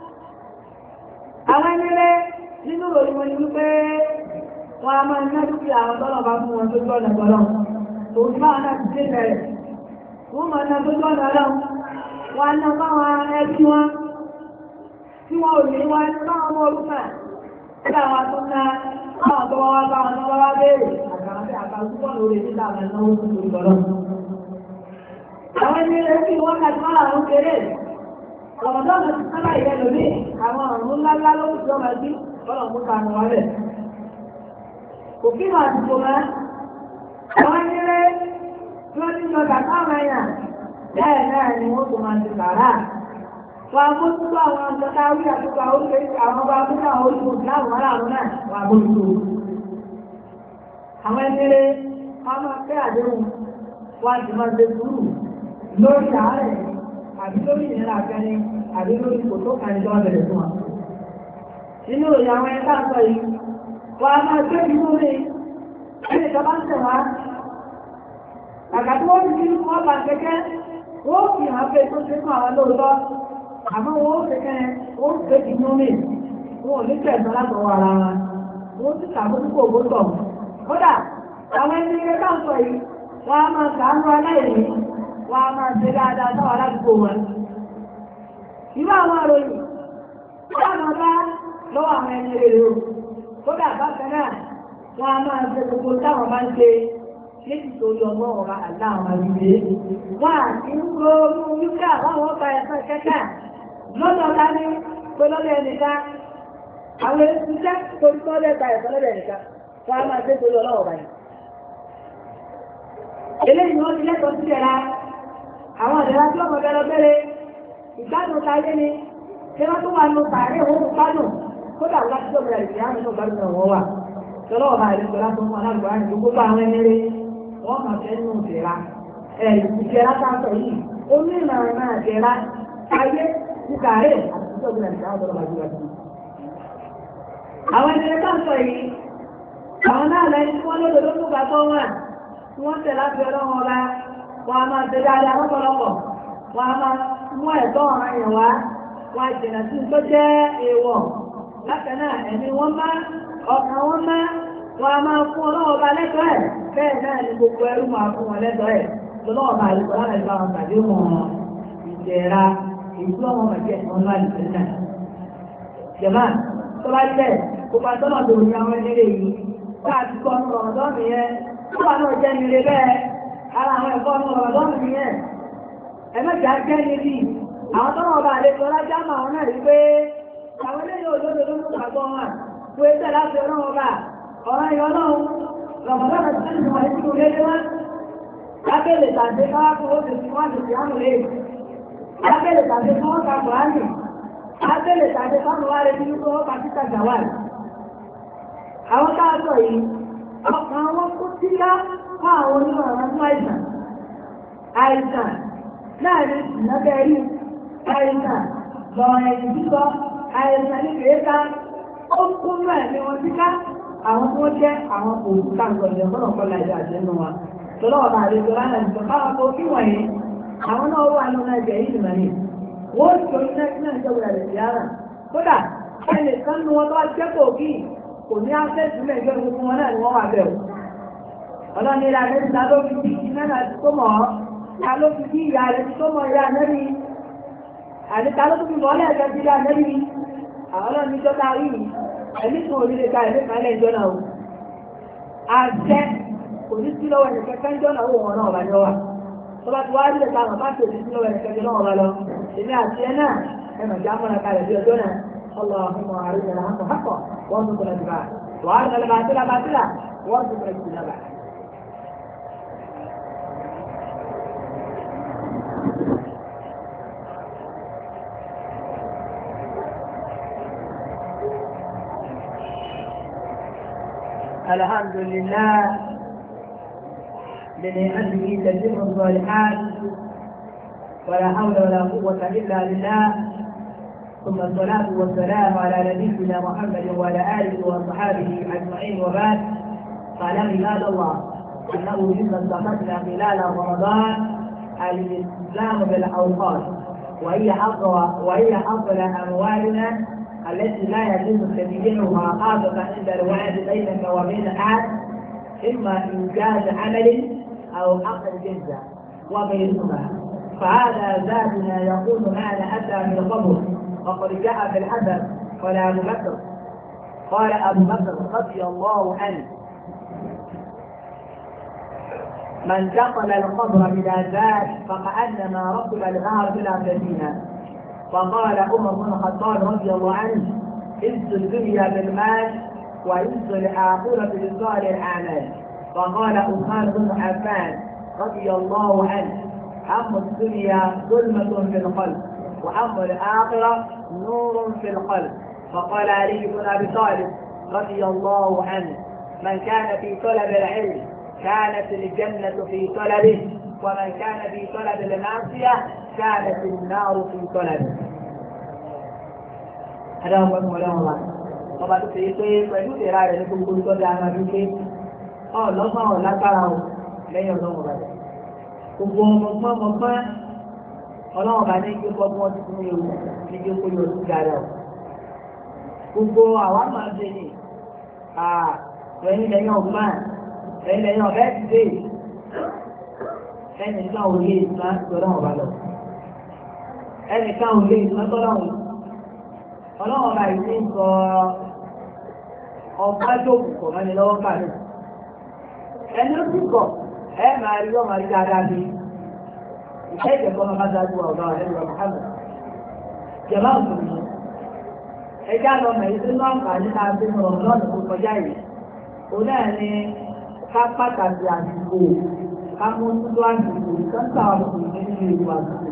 S1: Àwọn ẹni rẹ̀ nínú ìròyìn wọn ni wípé wọn a máa ń ná dúkìá àwọn tọ́lọ̀ bá fún wọn tó gbọ́nà gbọ́nà. Òun máa náà ti dé bẹ̀rẹ̀. Wọ́n máa ná tó lọ́nà ọlọ́run. Wọ́n ná báwọn ẹbí wọn. Tí wọ́n ò ní wọ́n ní báwọn ọmọ orúkà. Tí àwọn tó ná báwọn tó wá báwọn tó wá béèrè. Àgbàmọ́sí àkàtúbọ̀ lórí títà àwọn ẹ̀nà owó tuntun ìgbọ̀lọ́. Àwọn ẹni rẹ̀ sí wọ́n kàtí wọ́n làwọn kéré. Ọ̀mọ̀dọ́ ọ̀nà ti sábà ìyẹn lómi. Àwọn ọ̀run ńláńlá ló ti ọmọ ẹbí. Bọ́lọ̀ mú ta àwọn ọ̀rẹ́. Kò kí wọ́n àtìkò máa àwọn ẹnìrẹ́ tí wọ́n ti lọ kàtà àwọn èèyàn bẹ́ẹ̀ náà ni wọ́n tó máa ti kàrà. Wọ́n á mójútó àwọn ọ̀dọ́ta orí àtúkọ̀ oríṣiríṣi àwọn ọba abúlé àwọn oríṣiríṣi láwọn aráàlú náà wọ́n á mójútó. Àwọn ẹnìrẹ́ wọ́n máa fẹ́ àdéhùn wọ́n á ti máa ṣe sùúrù lórí àárẹ̀ àbí lórí ìnira àfẹ́ni àbí lórí kò tó kàn ní lọ́wọ́ bẹ̀rẹ̀ fún wa. Inú ìyá àwọn ẹ̀ka sọ yìí wọ́n á máa gbé inú rẹ̀ ẹni ìjọba ń tẹ̀wá àgbàtí wọ́n ti wọ́n bá kẹ́kẹ́ wọ́n fi hàn pé tó ṣe fún àwọn lóòótọ́ àmọ́ wọ́n kẹ́kẹ́ wọ́n fẹ́ ti ní omi wọn ò ní tẹ̀sán látọwọ́ ara wọn wọ́n ti ṣàbójúkò ògbótọ̀ kódà àwọn ẹni ilé bá ń sọ yìí wọ́n á máa ṣàánú aláìní wọ́n á máa ṣe dáadáa sáwọn aládùúgbò wọn. Ìwé àwọn àròyìn wọ́n á máa bá lọ́wọ́ àwọn ẹni rere o kódà bákan náà wọ́n a máa ṣe gbogbo táwọn máa ń ṣe léjì tó yọ ọmọ ọ̀rọ̀ àláwọn àgbègbè. Wọ́n à ti ń ro orú wípé àwọn ọba ẹ̀sán kẹ́kẹ́ lọ́dọ̀ ọ̀la ní pé lọ́dọ̀ ẹnìkan. Àwọn ìṣiṣẹ́ torí tó lẹ́ta ẹ̀sán lọ́dọ̀ ẹnìkan. Wọ́n a máa ṣe torí ọlọ́wọ̀ báyìí. Eléyìí ni wọ́n ti lẹ́tọ̀ọ́ sí ẹ̀ra. Àwọn àdẹ̀rà tí ọmọ bẹ̀rẹ̀ bẹ̀rẹ̀ ìgbádùn táyé ni ṣé wọ́n tó wà nù tààrí òun gbádùn kódà láti tó bẹ̀rẹ̀ ìgbádùn Tọ́lọ́wọ́ bá ìlú ìjọba tó mú aláàbò àrùn gbogbo àwọn ẹnẹ́rẹ́ wọ́n máa fẹ́ nínú ìjẹ́ra. Ìjẹ́ra sáàtọ̀ yìí, ó ní ìlànà náà jẹ́ra ayé ti kàárẹ̀ àti ìjọba ìjọba ìjọba ìjọba ìjọba. Àwọn ẹnẹ́rẹ́ sáàtọ̀ yìí, àwọn lẹ́ni tí wọ́n lóde ló tún gbà tó wọn tí wọ́n tẹ̀ láti ọlọ́run ọba wọn a máa ṣe dáadáa lọ́pọ̀lọpọ̀ wọn a máa mú ẹ̀tọ́ ọ̀ràn yẹn wá wọn a jìnà sí tó jẹ́ èèwọ̀ bákan náà ẹ̀mí wọn má ọkàn wọn má wọn a máa fún ọlọ́run ọba lẹ́tọ̀ọ́ ẹ̀ bẹ́ẹ̀ náà ni gbogbo ẹrú máa fún wọn lẹ́tọ̀ọ́ ẹ̀ lọ́wọ́ ọba àlùkò láti bá wọn tàbí wọn ìjẹra ìlú ọmọ màjẹ wọn bá nìkan náà. jẹ̀má tó bá jẹ́ gbogbo àtọ́nà tó ní àwọn ẹlẹ́rẹ́ yìí káàkiri kọ́ ọ̀nà ọ̀dọ́mì yẹn tó bá náà jẹ́ nílé bẹ́ẹ̀ ara àwọn ẹ̀kọ́ ọ̀nà ọ̀dọ́mì yẹn ẹ̀mẹ́jà jẹ́ níbi àwọn tọ́nà ọba àlejò ọlájà máa wọn náà rí pé àwọn eléyìí òdodo ló ń gbàgbọ́ wọn fún ẹsẹ̀ láti ọlọ́run ọba ọ̀rọ̀ ìyọ́ náà rọ̀mọ̀dọ́nà tí wọ́n ti wọlé sínú ilé wọn lábẹ́lẹ̀ tàbí káwàkùn ó ti fi wọ́n ti fi àmì lè lábẹ́lẹ̀ tàbí kí wọ́n ka kùránì lábẹ́lẹ̀ tàbí kọ́nù wá rẹ̀ nínú wọ́n ka títà jàwáì àwọn káàkọ̀ yìí ọkàn wọn kó sílá fún àwọn onímọ̀ ọ̀rọ̀ fún àìsàn láàrin ìnábẹ́rí àìsàn lọ́rọ̀ ẹ̀yìn sísọ àìsàn ní kèéta ó kún náà ní wọn síká àwọn tó jẹ́ àwọn òkúta ìgbọ̀nyẹ̀ fọ́nà kọ́lá ìdá àjẹ́nu wa lọ́wọ́ bá rí tó ránà ìjọ káwọn tó kí wọ̀nyí àwọn náà wà nínú ẹgbẹ̀ yìí nìmọ̀ ní wọ́n tí ó ní ìjọba rẹ̀ sí ara kódà ẹni kan ní wọn tó wá jẹ́ kò kí kò ní áṣẹ́ sílẹ̀ ìjọ gbogbo wọn náà ni wọ́n wà bẹ̀rù ọlọ́ni ilẹ̀ àmẹ́sì ta ló fi bí iná náà tó mọ̀ ọ́ ta ló fi bí ìyá rẹ̀ tó mọ̀ ìyá nẹ́bí àti ta ló fi mọ́ lẹ́ẹ̀kẹ́ sí ìyá nẹ́bí àwọn ọlọ́ni tó ta rí ẹ̀mí kan ò ní lè ka ẹ̀mí kan lẹ́jọ́ náà àṣẹ kò ní sí lọ́wọ́ ẹ̀nìkẹ́ kẹ́jọ́ náà wọ́n náà wà lọ́wọ́ tó bá ti wá rí lẹ́ta àwọn bá ti òní sí lọ́wọ́ ẹ̀nìkẹ́ náà wà lọ èmi àti ẹ̀ náà ẹ̀mọ̀ já mọ́ra kalẹ̀ sí ọjọ́ náà اللهم أعرضنا الحق حقا وارزقنا اتباعه وأرنا الباطل باطلا وارزقنا اجتنابه الحمد لله بنعمته تتم الصالحات ولا حول ولا قوة إلا بالله ثم الصلاة والسلام على نبينا محمد وعلى آله وصحابه أجمعين وبعد فاعلم عباد الله أنه مما استفدنا خلال رمضان الإسلام بالأوقات وهي أفضل أموالنا التي لا يجوز تبيينها خاصة عند الوعد بينك وبين أحد إما إنجاز عمل أو عقد جنزة وغيرهما فهذا زادنا يقول معنى أتى من القبر وقد جاء في الحدث قال أبو بكر رضي الله عنه من دخل القبر بلا زاد فكأنما ركب الغار بلا سفينة فقال عمر بن الخطاب رضي الله عنه عز الدنيا بالمال وعز الآخرة بصالح الأعمال فقال عثمان بن عفان رضي الله عنه أما الدنيا ظلمة في القلب وأما الآخرة نور في القلب فقال علي بن أبي طالب رضي الله عنه من كان في طلب العلم كانت الجنة في طلبه ومن كان في طلب المعصية كانت النار في طلبه هذا هو مولانا الله ọba tó ṣe pé pẹ̀lú ìlera rẹ̀ ní gbogbo tó dáa máa dúpé ọlọ́gbọ́n ọ̀lágbára ò lẹ́yìn ọlọ́run rẹ̀ gbogbo ọmọgbọ́n ọlọ́run bá ní kí ọgbọ́n ti fún ewu ní kí ó yọ sí dáadáa ò gbogbo àwa máa ń ṣe ní ẹ̀yìn lẹ́yìn ọgbọ́n ẹ̀yìn lẹ́yìn ọ̀bẹ́ ti dé ẹnìkan ò lè ìgbà tọ́lọ́run bá lọ ẹnìkan ò lè ìgbà tọ́lọ́run ọlọ́run bá ìdí ń sọ ọba jókòó kọ̀ mẹ́ni lọ́wọ́ kàrí ẹni ó sì kọ̀ ẹ máa rí ọmọ rí dáadáa bí ìfẹ́ ìjẹ̀kọ́ máa bá dájú ọ̀gá ẹ̀rọ Muhammad jẹ̀má òṣèlú ẹjá lọ mẹ́rin tó náà kà nípa bí mo rọ̀ lọ́nà tó kọjá yìí òun náà ni ká pàtàkì àsìkò ká mú tútù àsìkò ìkọ́ńtà ọ̀sùn nínú ìlú àsìkò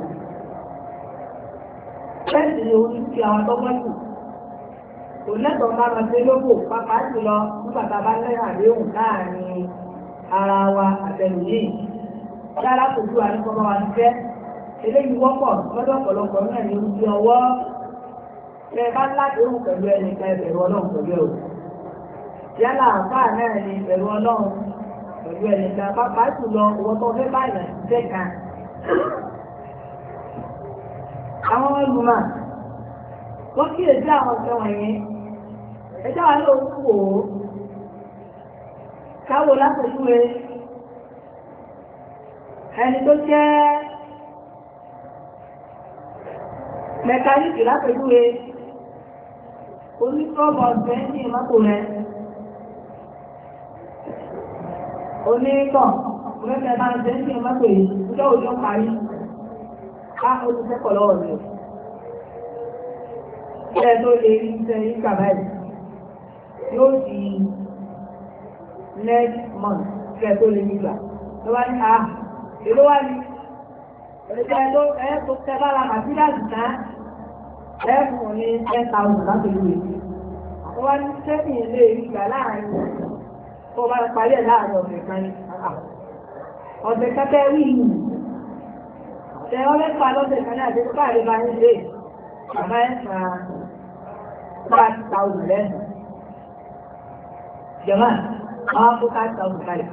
S1: bẹ́ẹ̀ ni òun ti àwọn tọ́gbọ́jù kò lẹ́tọ̀ọ́ ká lọ sí lóbò pápá jùlọ nígbà tá a bá lẹ́yìn àdéhùn láàrin ara wa àtẹnu yìí dára kò ju àníkọ́bọ̀ wa nífẹ́ eléyìí wọ́pọ̀ lọ́dọ̀ ọ̀pọ̀lọpọ̀ náà ní ojú ọwọ́ ẹ bá ládéhùn pẹ̀lú ẹnìkan ẹbẹ̀rù ọlọ́run pẹ̀lú ẹ̀rù yálà àbá náà ni pẹ̀lú ọlọ́run pẹ̀lú ẹnìkan pápá jùlọ owó tó fẹ́ báyìí ṣiṣẹ́ kan. Àwọn olùmọ̀ wọ́n kíyèsí àwọn ọ̀sẹ̀ wọ̀nyí ẹjọ́ wa ló kú wò ó káwò látòjúwe ẹni tó jẹ́ mẹkáníìkì látòjúwe onítọ́ọ̀bù ọ̀sẹ̀ ní ìmọ́tò rẹ̀ onítọ̀ mẹ́fẹ̀ẹ́ máa ń jẹ́ ní ìmọ́tò yìí níjọ́ òjò parí ká olùsẹ́kọ̀ọ́ lọ́wọ́ rẹ̀ ẹ̀ tó lè rí iṣẹ́ ìkàbáyìí yóò di next month kẹ́ tó lè nígbà tó bá ní èló wá ní ẹ̀ẹ́dẹ́ tó ẹ̀ẹ́tọ́ tẹ́bára màtíláàdì náà ẹ̀ẹ́fùn ní 10,000 láti ìlú èdè tó wá ní sẹ́fìn ilé ìgbà láàrin tó bá parí ẹ̀ láàrin ọ̀sẹ̀ kan ní ọ̀sẹ̀ kẹ́kẹ́ rí ìlú tẹ ọlẹ́pàá lọ́sẹ̀ kan ní àdékọ́ káàdé bá ní ilé àbá ẹ̀sán 5,000 lẹ́nu jẹ̀mọ́ àwọn akó 5,000 kalẹ̀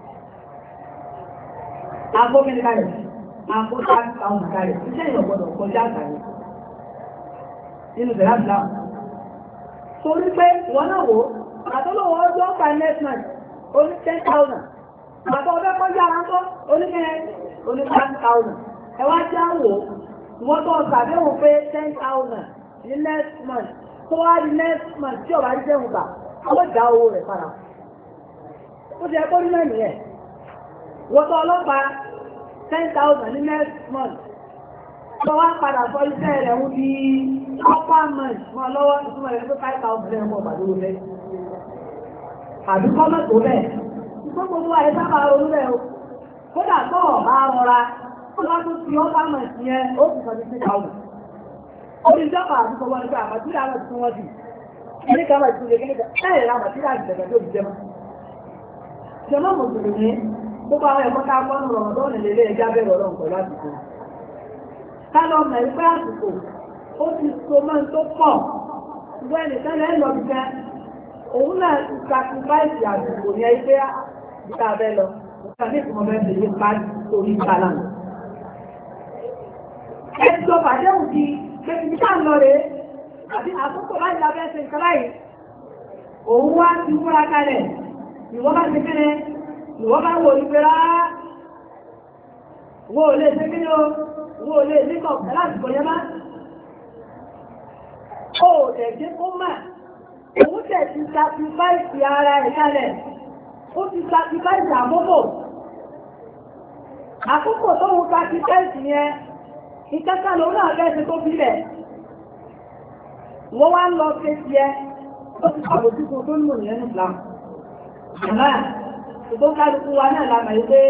S1: akó kí ni kalẹ̀ akó 5,000 kalẹ̀ iṣẹ́ ìrọ̀gbọ́dọ̀ kọjá àtàrí nínú bẹ̀rẹ̀ àbúrà torí pé wọ́n náà wò àtọ́lọ́wọ́ ọjọ́ ọ̀pá investment oní 10,000 àtọ́ ọ̀fẹ́ kọjá àrántọ́ oníkẹ́rẹ́ oní 5,000 ẹwà já wò wọ́n tó ṣàdéhùn pé 10,000 ní next month tó wá di next month tí ọ̀bá jíjẹ́ hùn bà ó dá owó rẹ̀ padà ó ti ẹ̀kọ́ ní mẹ́rin ẹ̀ wọ́n tó ọlọ́pàá 10,000 ní next month tó wá padà sọ iṣẹ́ rẹ̀ ń di upper month mọ́ lọ́wọ́ ìtumọ̀ rẹ̀ pé 5,000 lẹ́yìn mọ́ pàdé rẹ̀ àbíkọ́ mẹ́tò bẹ́ẹ̀ ìgbó gbogbo àyè sábà ronú rẹ̀ o kódà tó ọ̀bá rọra tó wá tó fi upper month yẹn ó sì sọ ní 6,000 orí ìjọba àdúgbò wọn nígbà àmàtíra rẹ̀ tún wọ́n dì ní ká máa ìtúnlẹ̀ kíníkà ẹ̀rẹ̀ ra àmàtíra ìjẹ̀gẹ̀ tó fi jẹmọ́ jẹmọ́ mùsùlùmí gbogbo àwọn ẹ̀kọ́ ká gbọ́nù rọ̀mọ̀ tó lè lé ẹjá bẹ̀rẹ̀ ọlọ́run pẹ̀lú àsìkò ká lọ mẹ́rin pé àsìkò ó ti so mọ́ tó pọ̀ ṣùgbọ́n ẹnìkan lẹ́yìn lọ bíkẹ́ òun náà ti sacrifice àsìkò ní ẹgbẹ́ ìta abẹ́ lọ ìtàbí ìtumọ̀ bẹ́ẹ̀ fi yí pa orí ìkàlà ẹjọ́ bàdéhùn ti pé ibi ká ń lọ rèé àbí àkókò láti lábẹ́ ṣe nǹkan láyìí òun wá ti múra kalẹ̀ ìwọ́n bá ṣe kẹ́rẹ́ ìwọ́n bá wò ìpẹ́rá wo lè ṣe kẹ́rẹ́ o wo lè níkọ̀ láti kò yẹ má ó tẹ̀jẹ́ kó mà òun tẹ̀ ti sacrifice ara ẹ̀ kalẹ̀ ó ti sacrifice àkókò tó ń sacrifice yẹn ìkẹ́kẹ́ lòun náà fẹ́ ṣe tó bílẹ̀ wọ́n wá ń lọ ṣe ti ẹ́ ó ti pàbò tí kò tó ń lò ní ẹnu Islam àmá tó kálukú wa náà lámà ilé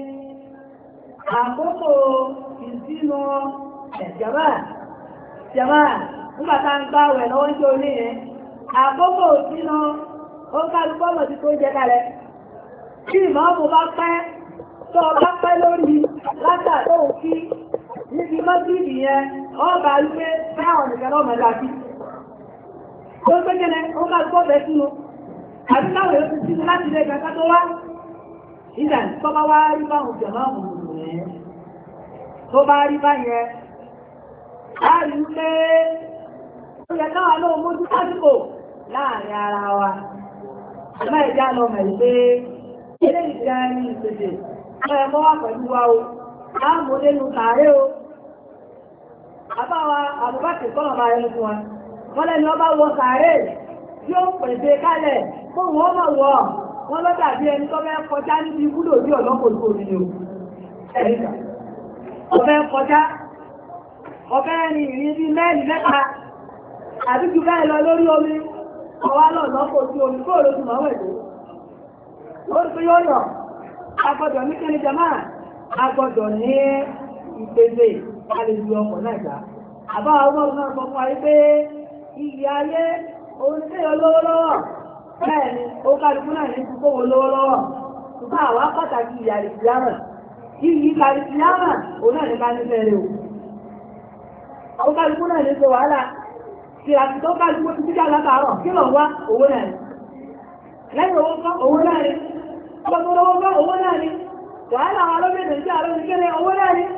S1: àkókò ìsínú ẹ̀jọba nígbàtà ń gbá rẹ̀ lọ́wọ́ tí ó ní ẹ̀ àkókò ìsínú ó kálukú ọmọ tí tó jẹ kalẹ̀ tí ìmọ̀ bá pẹ́ tó bá pẹ́ lórí látàtò òkí níbi mọ́sílì yẹn ọba wípé fáwọn nìkan náà mẹ́lá sí tó gbé jẹ́nẹ́ ó máa gbọ́ bẹ́ sínú àti láwọn èèyàn ti sínú láti ilé ìgbàká tó wá ìdàn tó bá wá rí báwọn jẹ̀mọ́ òmùrù rẹ̀ tó bá rí bá yẹn láàrin pé ó yẹ káwà náà mójú lásìkò láàrin ara wa ẹ̀mọ́ ìjà lọ mẹ̀ pé ilé ìjà ní ìpèsè ọ̀ẹ̀kọ́ wà pẹ̀lú wa o láàmúdénú tààrẹ o àbáwa àbúbákì kọ́nà máa ẹnu fún wa wọ́n lẹ́ni ọba wọ tààrẹ tí ó pèsè kálẹ̀ fún wọn mọ̀ wọ́ wọ́n lọ́dà bí ẹni tó fẹ́ kọjá níbi ibùdó bí ọ̀lọ́pọ̀lọpọ̀ òmìnir ẹ̀ríkà ọ̀fẹ́ kọjá ọ̀fẹ́ ní ìrìn bí mẹ́rin mẹ́ta àbí jù bẹ́ẹ̀ lọ lórí omi ọwá lọ́pọ̀ sí omi kó olóṣù mọ́wẹ̀ tó ó rí pé yóò yọ̀ agbọ́dọ̀ ní kẹ́ni jẹmáà agbọ́dọ̀ ní ìpèsè àlejò ọkọ̀ náà gbá. Àbá ọmọ náà sọ fún wa pé iyì ayé òun tí ó lówó lọ́wọ́ bẹ́ẹ̀ ni ó kálukú náà ní kókó wọn lówó lọ́wọ́. Ṣùgbọ́n àwa pàtàkì ìyà ìsìlámà. Iyì ìsìlámà òun náà ní ká ní fẹ́rẹ̀ o. Ó kálukú náà ní ṣe wàhálà. Kí àti tó kálukú ti jíjà látàárọ̀ kí lọ wá owó náà. lẹ́yìn owó kọ́ owó náà ni ọgbọ́n owó kọ́ owó náà ni wàhálà àwọn alóbìnrin tí àlọ́ ìkéré owó náà ni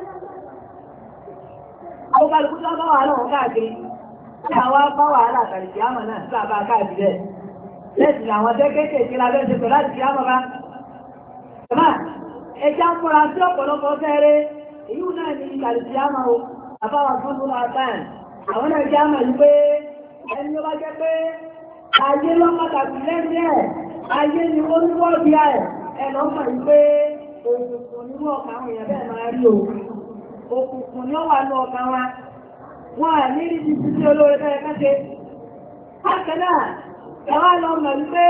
S1: àwọn kálukú tó bá wàhálà wọn káàkiri tí àwa bá wàhálà àtàlìkì àmọ̀ náà sí àbá káàkiri rẹ̀ lẹ́sìn àwọn tẹ́kẹ́kẹ́ lábẹ́ ṣe pẹ̀lú àti àmọ̀ bá ẹ̀mà ẹja ń múra sí ọ̀pọ̀lọpọ̀ fẹ́rẹ́ èyí náà ní àlìkì àmọ̀ o àbáwà fún fún àtàn àwọn náà jẹ́ àmọ̀ yìí pé ẹni ó bá jẹ́ pé ayé lọ́pàtàkì lẹ́sìn ẹ̀ ayé ni ó ní wọ́ọ̀dì ẹ̀ ẹ̀ lọ́pàá yìí pé òkùnkùn nínú ọkàn àwọn èèyàn bẹ́ẹ̀ máa rí o òkùnkùn ni ó wà ní ọkàn wa wọn à ní ìdí títí olóore bẹ́ẹ̀ kẹ́kẹ́ bákan náà ẹ̀wá lọ mọ̀ wípé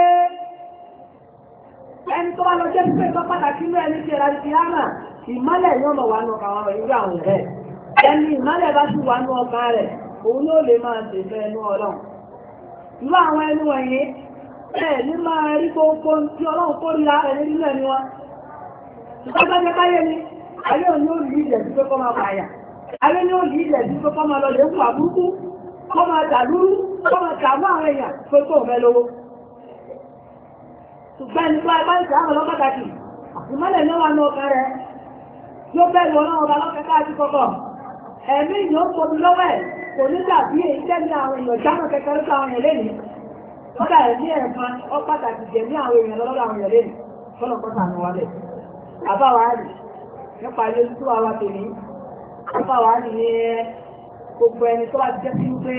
S1: ẹni tó bá lọ jẹ́ pípé tó pàtàkì ní ẹni tí ẹ̀rọ ti hánà ìmọ́lẹ̀ ni ó lọ wà ní ọkàn àwọn irú àwọn rẹ̀ ẹni ìmọ́lẹ̀ bá sì wà ní ọkàn rẹ̀ òun ló lè máa ṣèfẹ́ ẹnu ọlọ́run irú àwọn ẹni wọ̀nyí ẹ̀ ní máa rí gbogbo tí ọlọ́run kórìíra ẹni nínú ẹni wọn ìgbàgbọ́jẹ́ káyé ni ayé òní ó lì ilẹ̀ sí pé kọ́ máa pààyà ayé ní ó lì ilẹ̀ sí pé kọ́ máa lọ lè fún àbúrúkú kọ́ máa dàlúrú kọ́ máa dàmú àwọn èèyàn pé tó fẹ́ lówó ṣùgbọ́n ẹni tó ẹgbẹ́ ìṣẹ́ àwọn ọlọ́pàtàkì ìmọ́lẹ̀ ní wà ní ọkàn rẹ̀ yóò bẹ̀rù ọlọ́run ọba lọ́kẹ́ káàkiri kọ̀kọ̀ ẹ̀mí ìyó tóbi lọ́wọ́ ẹ̀ kò ní dàbí èyí tẹ́ni àwọn èèyàn jámọ̀ kẹkẹrẹ sí àwọn èèyàn lẹ́nu ọ̀dà ẹ̀mí ẹ̀fọn ọ pàtàkì jẹ̀ ní àwọn èèyàn lọ́dọ̀ àwọn èèyàn lẹ́nu fọ́nà kọ́ta àwọn wálẹ̀ àbáwáàlì nípa ilé tó wà wá tèmi àbáwáàlì ní gbogbo ẹni tó wà jẹ́ sí pé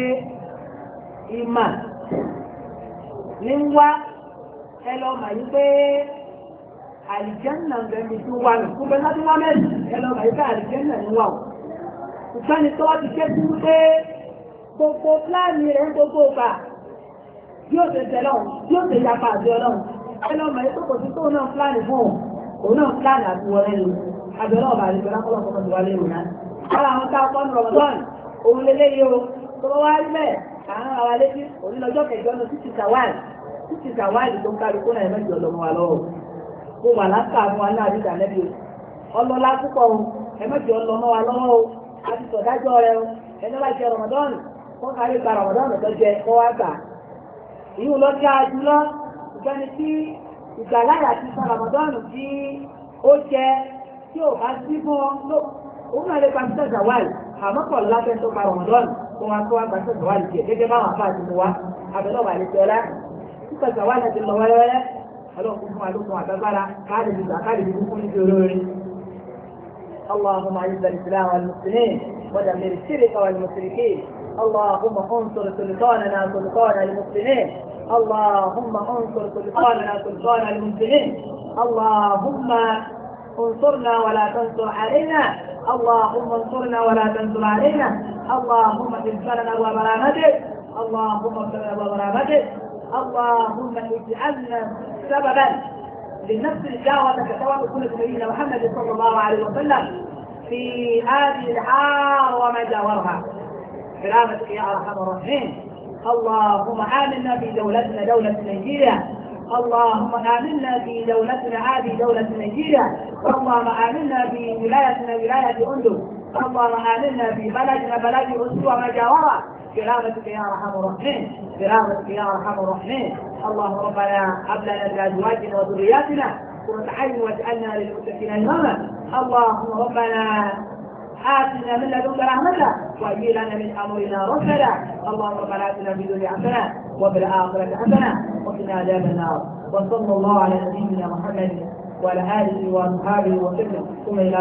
S1: ìmà ní wá ẹlọ́mà yí pé àlìjẹ́nà bẹ̀rẹ̀ tó wà ní gbogbo ẹni tó wá mẹ́rin ẹlọ́mà yí pé àlìjẹ́nà ní wà ìfẹ́ni tó wá ti jẹ́ sí pé gbogbo pláàni rẹ̀ gbogbo ọgbà yóò ṣe tẹ̀lọ́ yóò ṣe yapa àti ọlọ́run ẹlọ́mà yí pé kò sí tó náà pláàni fún òun náà pláàni àti wọlé ni abẹ́rẹ́ ọba àti ìgbẹ́lá kọ́lọ̀ kọ́kọ́ ti wá lé ìrìnà ara àwọn tá a kọ́ ní Ramadan òun lélẹ́ yìí o tó wá rí bẹ́ẹ̀ àwọn àwa létí onílọ́jọ́ kẹjọ ní títí sàwáìlì tó ń kárí kó náà mẹ́jọ lọ́mọ wa lọ́wọ́ kó wà látà fún wa náà àdìgbà nẹ́bí o ọlọ́lá púpọ̀ o ẹ̀mẹ́jọ lọ́mọ wa lọ́wọ́ o àti sọ̀dájọ́ rẹ o ẹni wá jẹ Ramadan kó kárí gba Ramadan tó jẹ kó wá gbà ìyún lọ jẹ́ àjùlọ ìgbẹ́ni tí ìgbàláyà ti sọ Ramadan tí ó jẹ tí ò bá sí fún ọ òun náà lè pa sí sàwáìlì àmọ́ pọ̀ lábẹ́ tó pa Ramadan kó wá gba sí sàwáìlì tiẹ̀ gẹ́gẹ́ báwọn afá àti mu wa abẹ́lẹ́ ọ̀bà àlejò ọlá nípa sàwáìlì ti lọ wẹ́rẹ́wẹ́rẹ́ ọlọ́run fún alókun àtàgbára káàdì fún ní olóore. اللهم اعز الاسلام والمسلمين ودمر الشرك والمشركين اللهم انصر سلطاننا سلطان المسلمين اللهم انصر سلطاننا سلطان المسلمين اللهم انصرنا ولا تنصر علينا اللهم انصرنا ولا تنصر علينا اللهم اغفر لنا وبرامتك اللهم اغفر لنا وبرامتك اللهم اجعلنا سببا لنفس الدعوة كتواب كل نبينا محمد صلى الله عليه وسلم في هذه الحار وما جاورها برحمتك يا ارحم الراحمين اللهم آمنا في دولتنا دولة نيجيريا اللهم آمنا في دولتنا هذه دولة نيجيريا اللهم آمنا في ولايتنا ولاية أندو اللهم آمنا في بلدنا بلد أسوة وما جاورها برحمتك يا ارحم الراحمين برحمتك يا ارحم الراحمين اللهم ربنا هب لنا من ازواجنا وذرياتنا قرة عين واجعلنا للمتقين اماما اللهم ربنا آتنا من لدنك رحمة وهيئ لنا من امرنا رشدا اللهم ربنا آتنا في الدنيا حسنة وفي الآخرة حسنة وقنا عذاب النار وصلى الله على نبينا محمد وعلى آله وأصحابه وسلم ثم إلى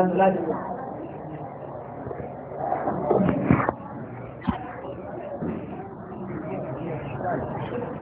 S1: صلاة